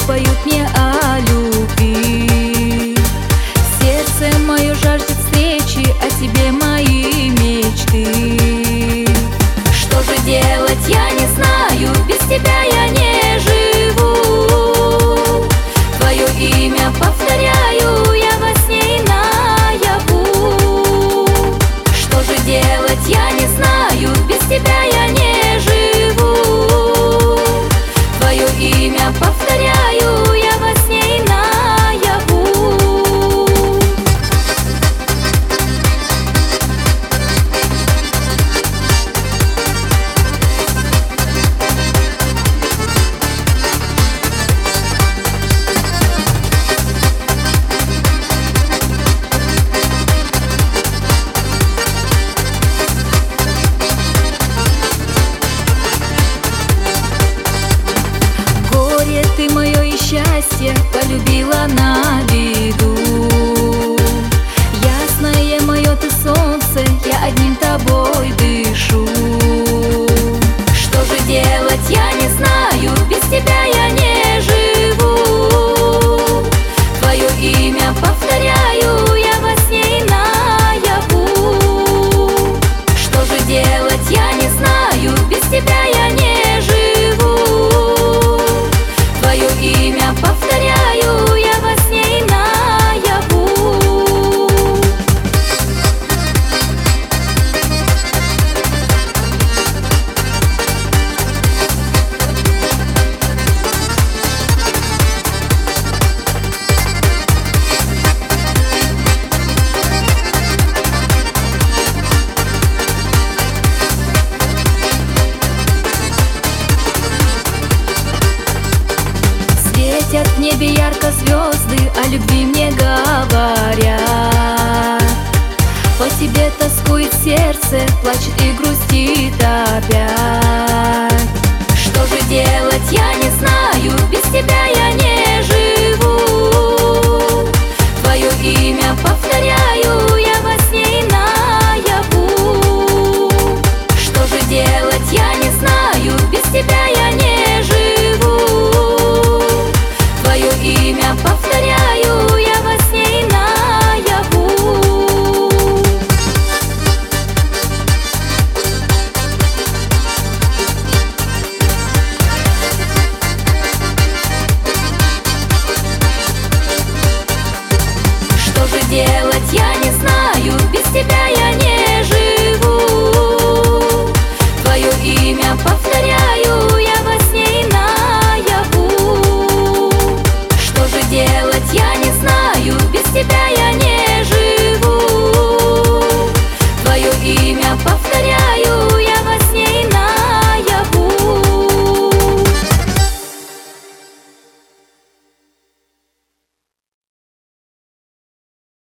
поют мне о любви. Сердце мое жаждет встречи, о тебе мои мечты. Что же делать, я не знаю, без тебя я не живу. Твое имя повторяю я во сне и наяву. Что же делать, я не знаю, без тебя я не живу. Твое имя повторяю я во сне и наяву. Ты мое и счастье полюбила на виду. Ясное мое ты солнце, я одним тобой дышу. Что же делать, я не знаю, без тебя я не живу. Твое имя повторяю я во сне и наяву. Что же делать, я не знаю, без тебя я не живу. Твое имя повторяю я во сне и наяву. Светят в небе ярко звезды, о любви мне говорят. По тебе тоскует сердце, плачет и грустит опять. Что же делать, я не знаю, без тебя я